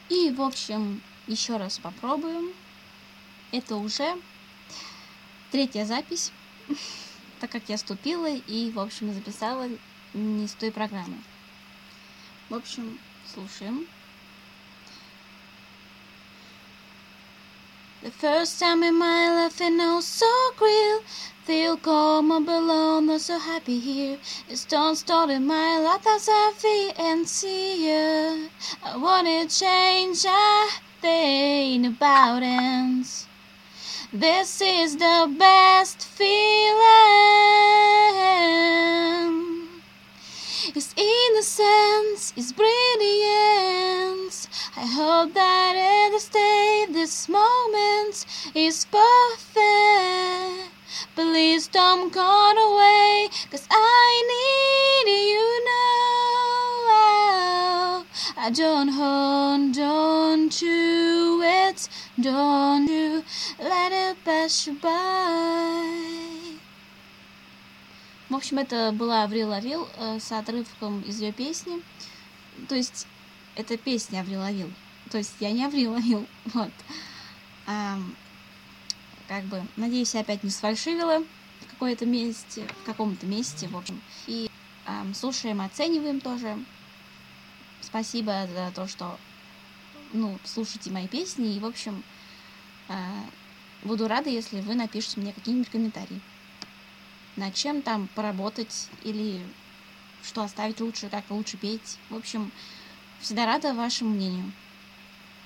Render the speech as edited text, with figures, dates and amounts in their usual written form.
И, в общем, еще раз попробуем. Это уже 3-я запись, так как я вступила и, в общем, записала не с той программы. В общем, слушаем. The first time in my life I know so real. Feel calm and belong, not so happy here. It's don't start in my life as I feel and see ya. I wanna change, I think about it. This is the best feeling. It's innocence, it's brilliance. I hope that it'll stay. This moment is perfect. Please don't go away, 'cause I need you now. I don't you it, don't you let it pass you by. В общем, это была Аврил Лавил с отрывком из ее песни. То есть, это песня Аврил Лавил. То есть, я не Аврил Лавил. Вот. Как бы, надеюсь, я опять не сфальшивила в каком-то месте, в общем. И слушаем, оцениваем тоже. Спасибо за то, что, слушайте мои песни. И, в общем, буду рада, если вы напишите мне какие-нибудь комментарии. Над чем там поработать или что оставить лучше, как лучше петь. В общем, всегда рада вашему мнению.